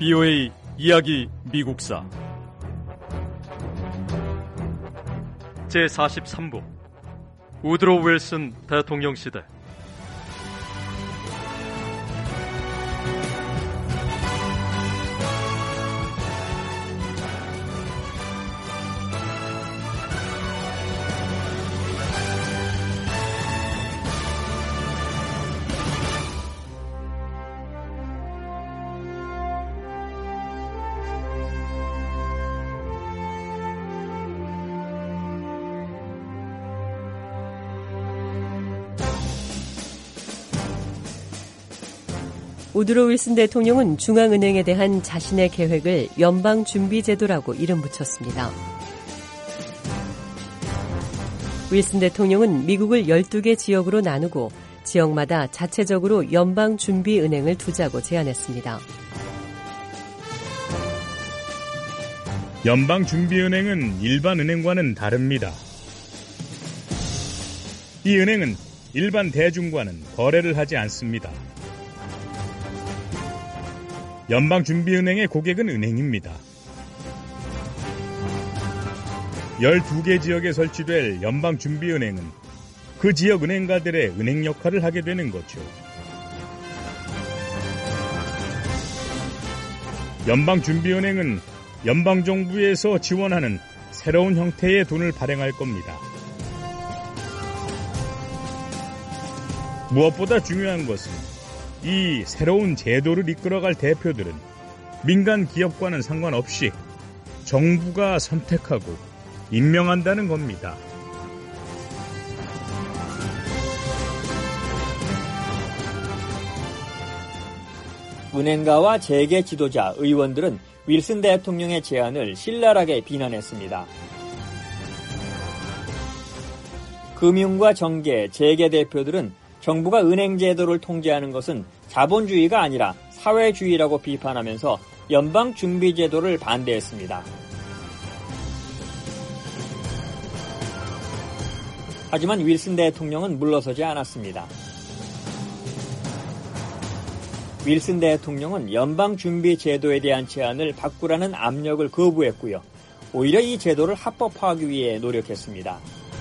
BOA 이야기 미국사 제43부 우드로 윌슨 대통령 시대. 우드로 윌슨 대통령은 중앙은행에 대한 자신의 계획을 연방준비제도라고 이름 붙였습니다. 윌슨 대통령은 미국을 12개 지역으로 나누고 지역마다 자체적으로 연방준비은행을 두자고 제안했습니다. 연방준비은행은 일반 은행과는 다릅니다. 이 은행은 일반 대중과는 거래를 하지 않습니다. 연방준비은행의 고객은 은행입니다. 12개 지역에 설치될 연방준비은행은 그 지역 은행가들의 은행 역할을 하게 되는 거죠. 연방준비은행은 연방정부에서 지원하는 새로운 형태의 돈을 발행할 겁니다. 무엇보다 중요한 것은 이 새로운 제도를 이끌어갈 대표들은 민간 기업과는 상관없이 정부가 선택하고 임명한다는 겁니다. 은행가와 재계 지도자, 의원들은 윌슨 대통령의 제안을 신랄하게 비난했습니다. 금융과 정계, 재계 대표들은 정부가 은행 제도를 통제하는 것은 자본주의가 아니라 사회주의라고 비판하면서 연방준비제도를 반대했습니다. 하지만 윌슨 대통령은 물러서지 않았습니다. 윌슨 대통령은 연방준비제도에 대한 제안을 바꾸라는 압력을 거부했고요. 오히려 이 제도를 합법화하기 위해 노력했습니다.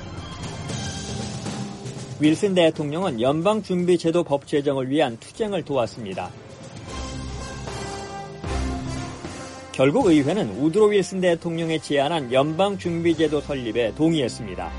윌슨 대통령은 연방준비제도 법 제정을 위한 투쟁을 도왔습니다. 결국 의회는 우드로 윌슨 대통령이 제안한 연방준비제도 설립에 동의했습니다.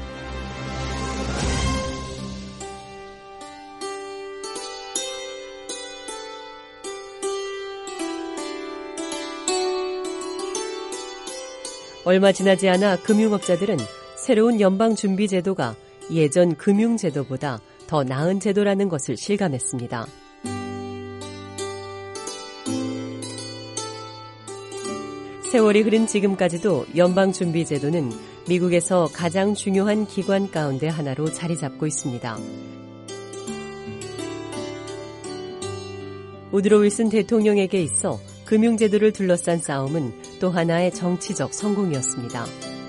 얼마 지나지 않아 금융업자들은 새로운 연방준비제도가 예전 금융제도보다 더 나은 제도라는 것을 실감했습니다. 세월이 흐른 지금까지도 연방준비제도는 미국에서 가장 중요한 기관 가운데 하나로 자리 잡고 있습니다. 우드로 윌슨 대통령에게 있어 금융제도를 둘러싼 싸움은 또 하나의 정치적 성공이었습니다.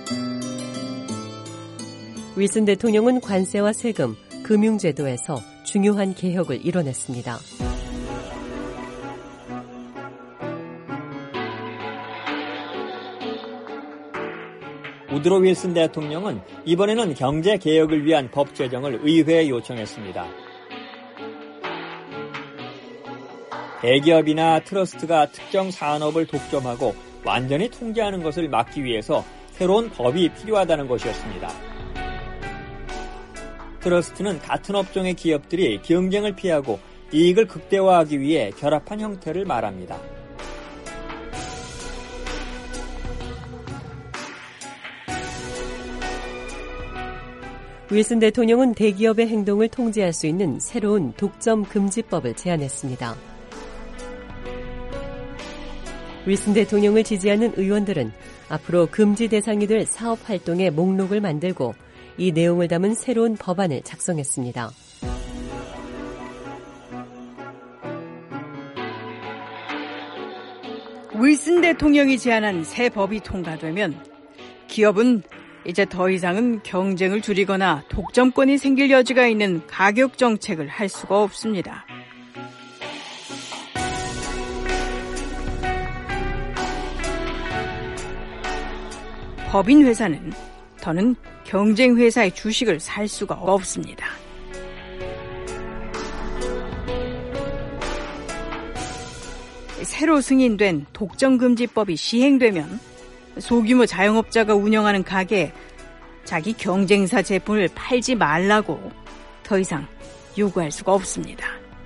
윌슨 대통령은 관세와 세금, 금융제도에서 중요한 개혁을 이뤄냈습니다. 우드로 윌슨 대통령은 이번에는 경제개혁을 위한 법 제정을 의회에 요청했습니다. 대기업이나 트러스트가 특정 산업을 독점하고 완전히 통제하는 것을 막기 위해서 새로운 법이 필요하다는 것이었습니다. 트러스트는 같은 업종의 기업들이 경쟁을 피하고 이익을 극대화하기 위해 결합한 형태를 말합니다. 윌슨 대통령은 대기업의 행동을 통제할 수 있는 새로운 독점 금지법을 제안했습니다. 윌슨 대통령을 지지하는 의원들은 앞으로 금지 대상이 될 사업 활동의 목록을 만들고 이 내용을 담은 새로운 법안을 작성했습니다. 윌슨 대통령이 제안한 새 법이 통과되면 기업은 이제 더 이상은 경쟁을 줄이거나 독점권이 생길 여지가 있는 가격 정책을 할 수가 없습니다. 법인 회사는 더는 경쟁 회사의 주식을 살 수가 없습니다. 새로 승인된 독점금지법이 시행되면 소규모 자영업자가 운영하는 가게에 자기 경쟁사 제품을 팔지 말라고 더 이상 요구할 수가 없습니다.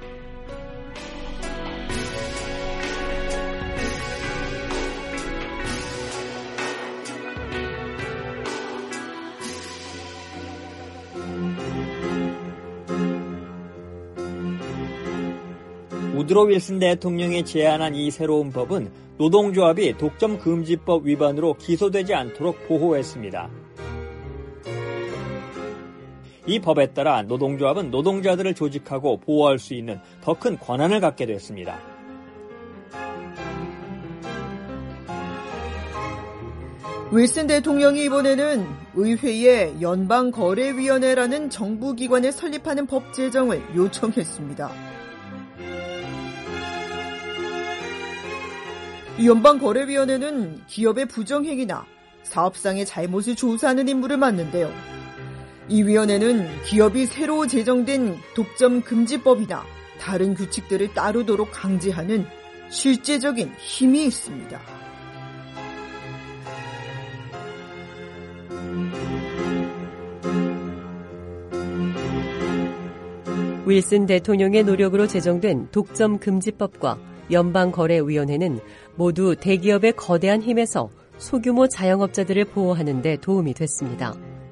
우드로 윌슨 대통령이 제안한 이 새로운 법은 노동조합이 독점금지법 위반으로 기소되지 않도록 보호했습니다. 이 법에 따라 노동조합은 노동자들을 조직하고 보호할 수 있는 더 큰 권한을 갖게 됐습니다. 윌슨 대통령이 이번에는 의회에 연방거래위원회라는 정부기관을 설립하는 법 제정을 요청했습니다. 이 연방거래위원회는 기업의 부정행위나 사업상의 잘못을 조사하는 임무를 맡는데요. 이 위원회는 기업이 새로 제정된 독점금지법이나 다른 규칙들을 따르도록 강제하는 실제적인 힘이 있습니다. 윌슨 대통령의 노력으로 제정된 독점금지법과 연방거래위원회는 모두 대기업의 거대한 힘에서 소규모 자영업자들을 보호하는 데 도움이 됐습니다.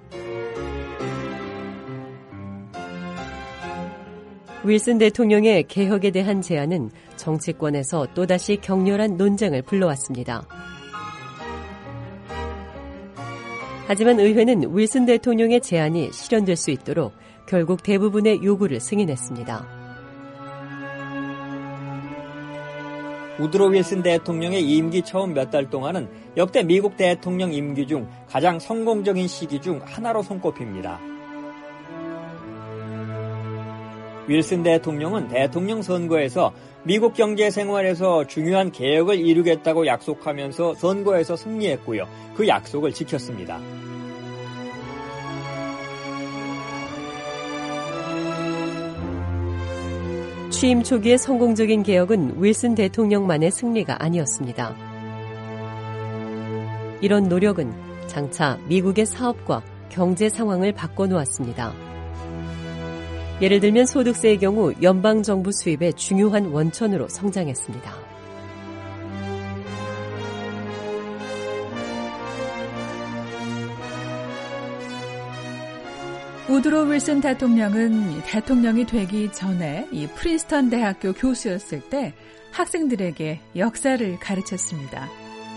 윌슨 대통령의 개혁에 대한 제안은 정치권에서 또다시 격렬한 논쟁을 불러왔습니다. 하지만 의회는 윌슨 대통령의 제안이 실현될 수 있도록 결국 대부분의 요구를 승인했습니다. 우드로 윌슨 대통령의 임기 처음 몇 달 동안은 역대 미국 대통령 임기 중 가장 성공적인 시기 중 하나로 손꼽힙니다. 윌슨 대통령은 대통령 선거에서 미국 경제 생활에서 중요한 개혁을 이루겠다고 약속하면서 선거에서 승리했고요. 그 약속을 지켰습니다. 취임 초기의 성공적인 개혁은 윌슨 대통령만의 승리가 아니었습니다. 이런 노력은 장차 미국의 사업과 경제 상황을 바꿔놓았습니다. 예를 들면 소득세의 경우 연방정부 수입의 중요한 원천으로 성장했습니다. 우드로 윌슨 대통령은 대통령이 되기 전에 이 프린스턴 대학교 교수였을 때 학생들에게 역사를 가르쳤습니다.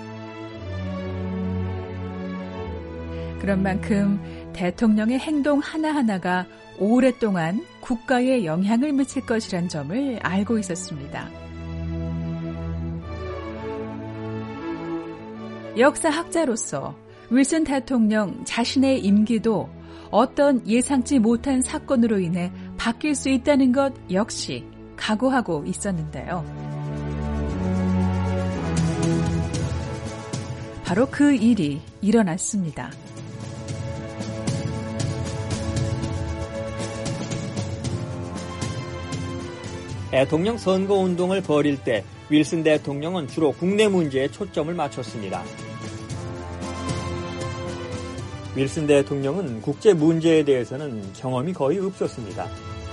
그런 만큼 대통령의 행동 하나하나가 오랫동안 국가에 영향을 미칠 것이란 점을 알고 있었습니다. 역사학자로서 윌슨 대통령 자신의 임기도 어떤 예상치 못한 사건으로 인해 바뀔 수 있다는 것 역시 각오하고 있었는데요. 바로 그 일이 일어났습니다. 대통령 선거운동을 벌일 때 윌슨 대통령은 주로 국내 문제에 초점을 맞췄습니다. 윌슨 대통령은 국제 문제에 대해서는 경험이 거의 없었습니다.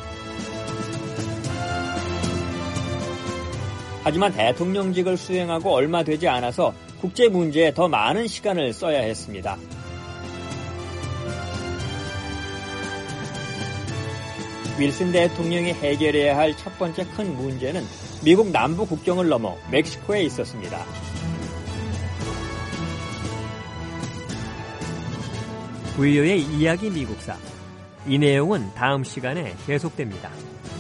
하지만 대통령직을 수행하고 얼마 되지 않아서 국제 문제에 더 많은 시간을 써야 했습니다. 윌슨 대통령이 해결해야 할 첫 번째 큰 문제는 미국 남부 국경을 넘어 멕시코에 있었습니다. 부유의 이야기 미국사. 이 내용은 다음 시간에 계속됩니다.